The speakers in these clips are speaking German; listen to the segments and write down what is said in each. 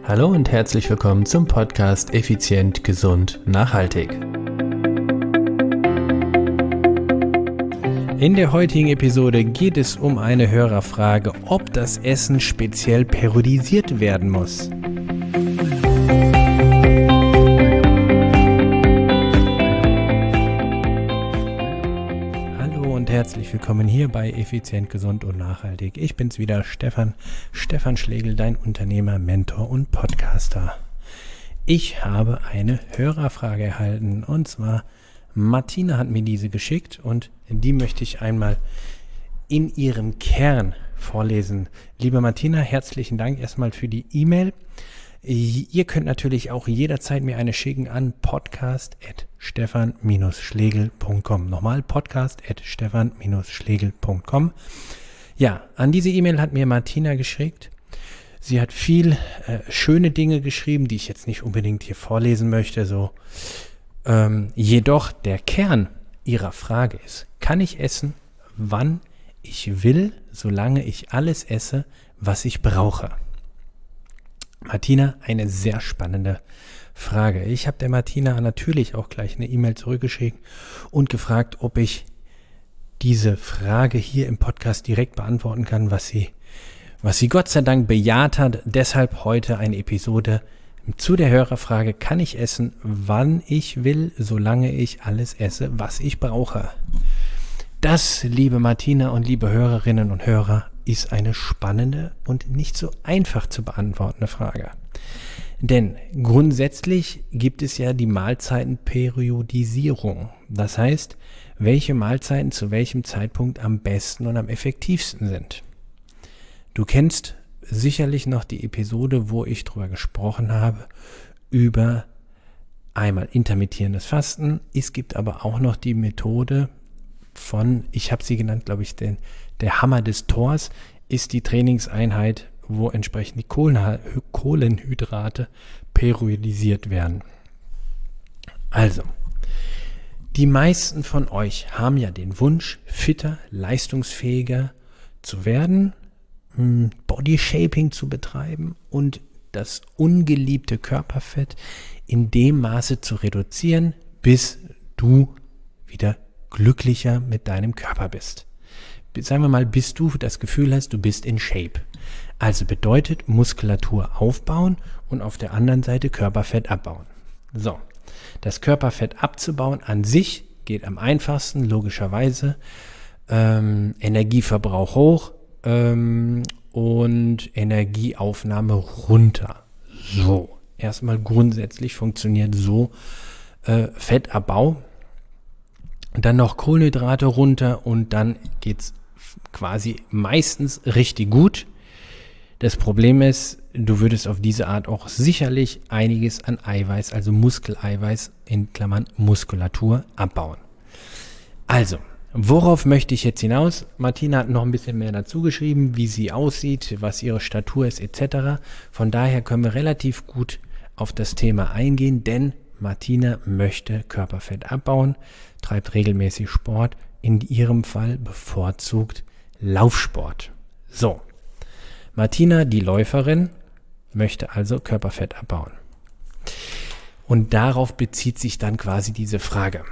Hallo und herzlich willkommen zum Podcast Effizient, Gesund, Nachhaltig. In der heutigen Episode geht es um eine Hörerfrage, ob das Essen speziell periodisiert werden muss. Herzlich willkommen hier bei Effizient, Gesund und Nachhaltig. Ich bin's wieder, Stefan Schlegel, dein Unternehmer, Mentor und Podcaster. Ich habe eine Hörerfrage erhalten und zwar Martina hat mir diese geschickt und die möchte ich einmal in ihrem Kern vorlesen. Liebe Martina, herzlichen Dank erstmal für die E-Mail. Ihr könnt natürlich auch jederzeit mir eine schicken an podcast@stefan-schlegel.com. Nochmal podcast@stefan-schlegel.com. Ja, an diese E-Mail hat mir Martina geschickt. Sie hat viel schöne Dinge geschrieben, die ich jetzt nicht unbedingt hier vorlesen möchte. Jedoch der Kern ihrer Frage ist, kann ich essen, wann ich will, solange ich alles esse, was ich brauche? Martina, eine sehr spannende Frage. Ich habe der Martina natürlich auch gleich eine E-Mail zurückgeschickt und gefragt, ob ich diese Frage hier im Podcast direkt beantworten kann, was sie Gott sei Dank bejaht hat. Deshalb heute eine Episode zu der Hörerfrage, kann ich essen, wann ich will, solange ich alles esse, was ich brauche? Das, liebe Martina und liebe Hörerinnen und Hörer, ist eine spannende und nicht so einfach zu beantwortende Frage. Denn grundsätzlich gibt es ja die Mahlzeitenperiodisierung. Das heißt, welche Mahlzeiten zu welchem Zeitpunkt am besten und am effektivsten sind. Du kennst sicherlich noch die Episode, wo ich darüber gesprochen habe, über einmal intermittierendes Fasten. Es gibt aber auch noch die Methode von, ich habe sie genannt, glaube ich, der Hammer des Thors, ist die Trainingseinheit, wo entsprechend die Kohlenhydrate periodisiert werden. Also, die meisten von euch haben ja den Wunsch, fitter, leistungsfähiger zu werden, Bodyshaping zu betreiben und das ungeliebte Körperfett in dem Maße zu reduzieren, bis du wieder glücklicher mit deinem Körper bist. Sagen wir mal, bis du das Gefühl hast, du bist in Shape. Also bedeutet Muskulatur aufbauen und auf der anderen Seite Körperfett abbauen. So, das Körperfett abzubauen an sich geht am einfachsten, logischerweise. Energieverbrauch hoch und Energieaufnahme runter. So, erstmal grundsätzlich funktioniert so Fettabbau. Und dann noch Kohlenhydrate runter und dann geht's quasi meistens richtig gut. Das Problem ist, du würdest auf diese Art auch sicherlich einiges an Eiweiß, also Muskeleiweiß in Klammern Muskulatur abbauen. Also, worauf möchte ich jetzt hinaus? Martina hat noch ein bisschen mehr dazu geschrieben, wie sie aussieht, was ihre Statur ist etc. Von daher können wir relativ gut auf das Thema eingehen, denn Martina möchte Körperfett abbauen, treibt regelmäßig Sport, in ihrem Fall bevorzugt Laufsport. So, Martina, die Läuferin, möchte also Körperfett abbauen. Und darauf bezieht sich dann quasi diese Frage.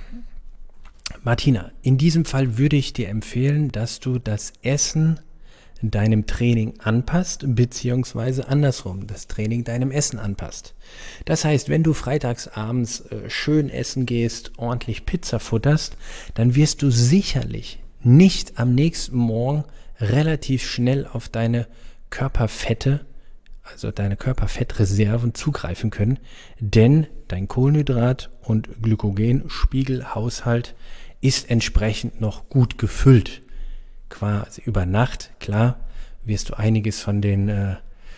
Martina, in diesem Fall würde ich dir empfehlen, dass du das Essen deinem Training anpasst, beziehungsweise andersrum, das Training deinem Essen anpasst. Das heißt, wenn du freitags abends schön essen gehst, ordentlich Pizza futterst, dann wirst du sicherlich nicht am nächsten Morgen relativ schnell auf deine Körperfette, also deine Körperfettreserven zugreifen können, denn dein Kohlenhydrat- und Glykogenspiegelhaushalt ist entsprechend noch gut gefüllt. Quasi über Nacht, klar, wirst du einiges von den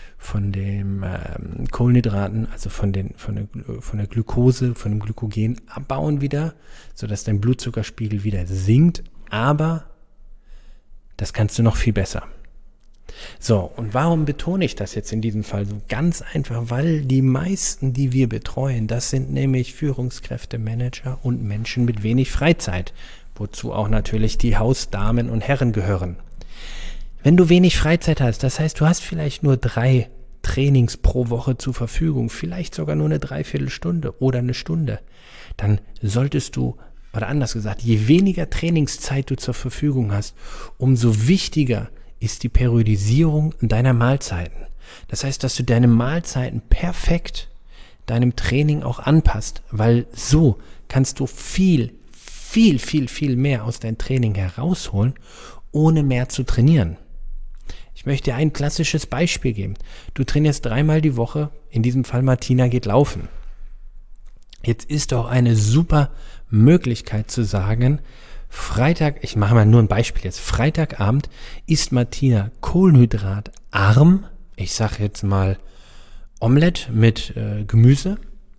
Kohlenhydraten, also von der Glukose, von dem Glykogen abbauen wieder, sodass dein Blutzuckerspiegel wieder sinkt, aber das kannst du noch viel besser. So, und warum betone ich das jetzt in diesem Fall so? Ganz einfach, weil die meisten, die wir betreuen, das sind nämlich Führungskräfte, Manager und Menschen mit wenig Freizeit, wozu auch natürlich die Hausdamen und Herren gehören. Wenn du wenig Freizeit hast, das heißt, du hast vielleicht nur 3 Trainings pro Woche zur Verfügung, vielleicht sogar nur eine Dreiviertelstunde oder eine Stunde, dann solltest du, oder anders gesagt, je weniger Trainingszeit du zur Verfügung hast, umso wichtiger ist die Periodisierung deiner Mahlzeiten. Das heißt, dass du deine Mahlzeiten perfekt deinem Training auch anpasst, weil so kannst du viel mehr aus deinem Training herausholen, ohne mehr zu trainieren. Ich möchte dir ein klassisches Beispiel geben. Du trainierst 3-mal die Woche, in diesem Fall Martina geht laufen. Jetzt ist doch eine super Möglichkeit zu sagen, Freitag, ich mache mal nur ein Beispiel jetzt, Freitagabend isst Martina kohlenhydratarm, ich sage jetzt mal Omelette mit Gemüse,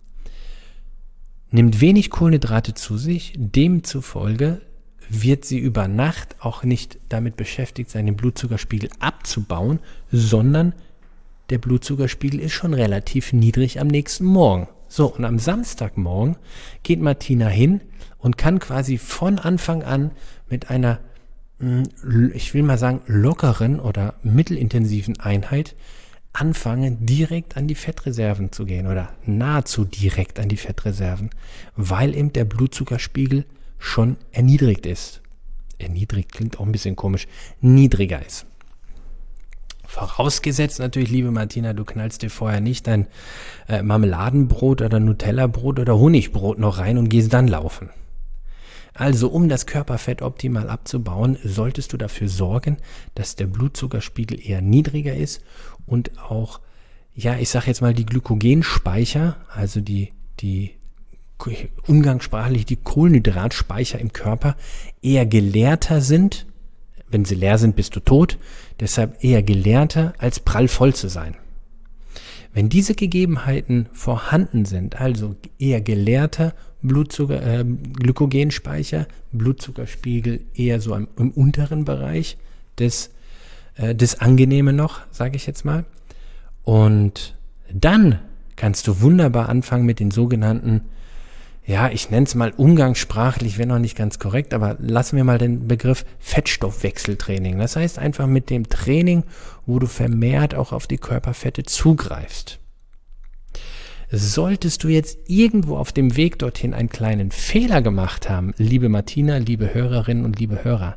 nimmt wenig Kohlenhydrate zu sich, demzufolge wird sie über Nacht auch nicht damit beschäftigt sein, den Blutzuckerspiegel abzubauen, sondern der Blutzuckerspiegel ist schon relativ niedrig am nächsten Morgen. So, und am Samstagmorgen geht Martina hin und kann quasi von Anfang an mit einer, ich will mal sagen, lockeren oder mittelintensiven Einheit anfangen, direkt an die Fettreserven zu gehen oder nahezu direkt an die Fettreserven, weil eben der Blutzuckerspiegel schon erniedrigt ist. Erniedrigt klingt auch ein bisschen komisch, niedriger ist. Vorausgesetzt natürlich, liebe Martina, du knallst dir vorher nicht dein Marmeladenbrot oder Nutella-Brot oder Honigbrot noch rein und gehst dann laufen. Also, um das Körperfett optimal abzubauen, solltest du dafür sorgen, dass der Blutzuckerspiegel eher niedriger ist und auch, ja, ich sage jetzt mal, die Glykogenspeicher, also die umgangssprachlich die Kohlenhydratspeicher im Körper eher geleerter sind. Wenn sie leer sind, bist du tot. Deshalb eher geleerter als prallvoll zu sein. Wenn diese Gegebenheiten vorhanden sind, also eher geleerter Glykogenspeicher, Blutzuckerspiegel eher so im unteren Bereich des Angenehmen noch, sage ich jetzt mal. Und dann kannst du wunderbar anfangen mit den sogenannten, ja, ich nenne es mal umgangssprachlich, wäre noch nicht ganz korrekt, aber lassen wir mal den Begriff Fettstoffwechseltraining. Das heißt einfach mit dem Training, wo du vermehrt auch auf die Körperfette zugreifst. Solltest du jetzt irgendwo auf dem Weg dorthin einen kleinen Fehler gemacht haben, liebe Martina, liebe Hörerinnen und liebe Hörer,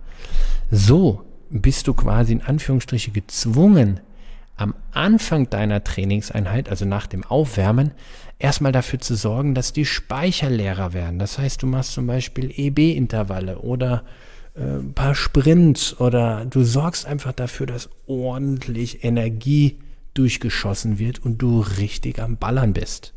so bist du quasi in Anführungsstriche gezwungen, am Anfang deiner Trainingseinheit, also nach dem Aufwärmen, erstmal dafür zu sorgen, dass die Speicher leerer werden. Das heißt, du machst zum Beispiel EB-Intervalle oder ein paar Sprints oder du sorgst einfach dafür, dass ordentlich Energie durchgeschossen wird und du richtig am Ballern bist.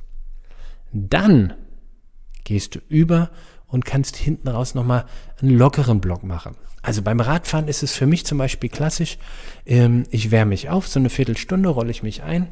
Dann gehst du über und kannst hinten raus nochmal einen lockeren Block machen. Also beim Radfahren ist es für mich zum Beispiel klassisch, ich wärme mich auf, so eine Viertelstunde rolle ich mich ein,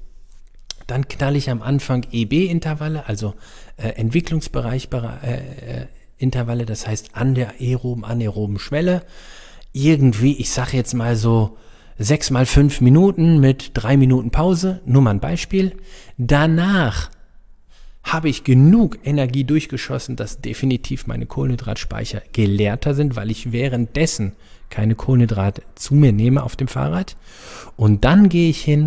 dann knalle ich am Anfang EB-Intervalle, also Entwicklungsbereich Intervalle, das heißt an der anaeroben Schwelle, irgendwie, ich sage jetzt mal so 6 mal 5 Minuten mit 3 Minuten Pause, nur mal ein Beispiel. Danach habe ich genug Energie durchgeschossen, dass definitiv meine Kohlenhydratspeicher geleerter sind, weil ich währenddessen keine Kohlenhydrate zu mir nehme auf dem Fahrrad. Und dann gehe ich hin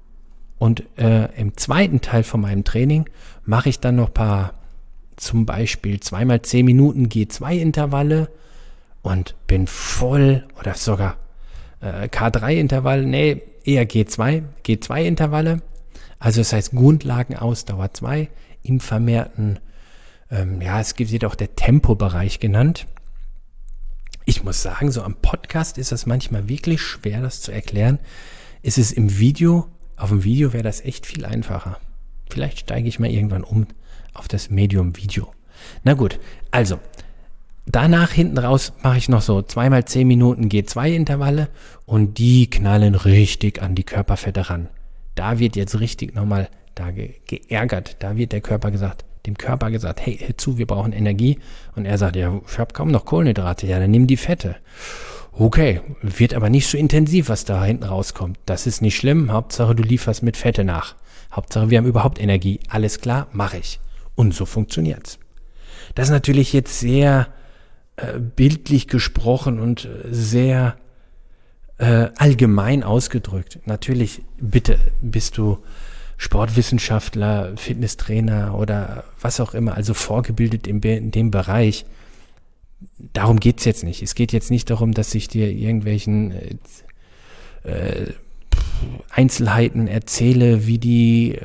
und im zweiten Teil von meinem Training mache ich dann noch ein paar, zum Beispiel 2 mal 10 Minuten G2-Intervalle und bin voll oder sogar K3-Intervalle, nee, eher G2-Intervalle. Also das heißt Grundlagenausdauer 2 im vermehrten, es wird auch der Tempobereich genannt. Ich muss sagen, so am Podcast ist das manchmal wirklich schwer, das zu erklären. Ist es im Video, auf dem Video wäre das echt viel einfacher. Vielleicht steige ich mal irgendwann um auf das Medium Video. Na gut, also danach hinten raus mache ich noch so 2 mal 10 Minuten G2-Intervalle und die knallen richtig an die Körperfette ran. Da wird jetzt richtig nochmal geärgert. Da wird dem Körper gesagt, hey, hör zu, wir brauchen Energie. Und er sagt, ja, ich habe kaum noch Kohlenhydrate. Ja, dann nimm die Fette. Okay, wird aber nicht so intensiv, was da hinten rauskommt. Das ist nicht schlimm. Hauptsache, du lieferst mit Fette nach. Hauptsache, wir haben überhaupt Energie. Alles klar, mache ich. Und so funktioniert's. Das ist natürlich jetzt sehr bildlich gesprochen und sehr allgemein ausgedrückt. Natürlich, bitte, bist du Sportwissenschaftler, Fitnesstrainer oder was auch immer, also vorgebildet in dem Bereich. Darum geht's jetzt nicht. Es geht jetzt nicht darum, dass ich dir irgendwelchen Einzelheiten erzähle, wie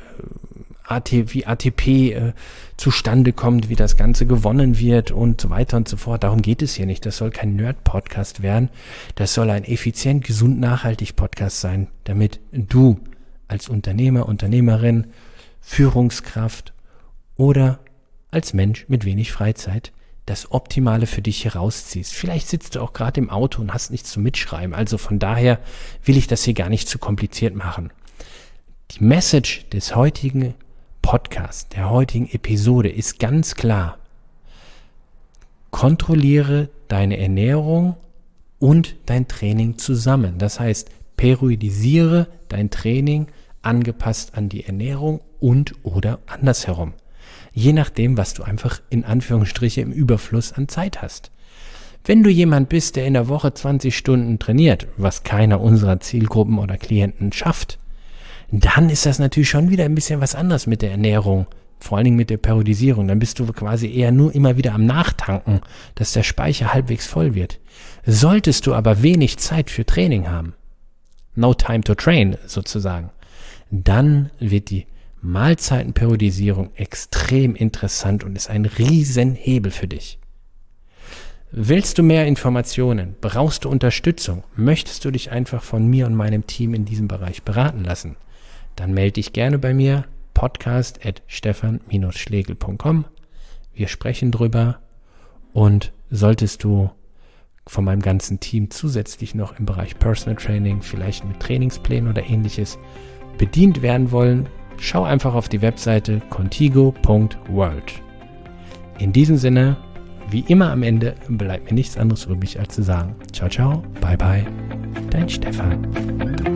ATP zustande kommt, wie das Ganze gewonnen wird und so weiter und so fort. Darum geht es hier nicht. Das soll kein Nerd-Podcast werden. Das soll ein effizient, gesund, nachhaltig Podcast sein, damit du als Unternehmer, Unternehmerin, Führungskraft oder als Mensch mit wenig Freizeit das Optimale für dich herausziehst. Vielleicht sitzt du auch gerade im Auto und hast nichts zum Mitschreiben. Also von daher will ich das hier gar nicht zu kompliziert machen. Die Message des heutigen Podcasts, der heutigen Episode ist ganz klar. Kontrolliere deine Ernährung und dein Training zusammen. Das heißt, periodisiere dein Training angepasst an die Ernährung und oder andersherum. Je nachdem, was du einfach in Anführungsstriche im Überfluss an Zeit hast. Wenn du jemand bist, der in der Woche 20 Stunden trainiert, was keiner unserer Zielgruppen oder Klienten schafft, dann ist das natürlich schon wieder ein bisschen was anderes mit der Ernährung, vor allen Dingen mit der Periodisierung. Dann bist du quasi eher nur immer wieder am Nachtanken, dass der Speicher halbwegs voll wird. Solltest du aber wenig Zeit für Training haben, no time to train sozusagen, dann wird die Mahlzeitenperiodisierung extrem interessant und ist ein Riesenhebel für dich. Willst du mehr Informationen? Brauchst du Unterstützung? Möchtest du dich einfach von mir und meinem Team in diesem Bereich beraten lassen? Dann melde dich gerne bei mir, podcast@stefan-schlegel.com. Wir sprechen drüber und solltest du von meinem ganzen Team zusätzlich noch im Bereich Personal Training, vielleicht mit Trainingsplänen oder ähnliches bedient werden wollen, schau einfach auf die Webseite contigo.world. In diesem Sinne, wie immer am Ende, bleibt mir nichts anderes übrig, als zu sagen, ciao, ciao, bye, bye, dein Stefan.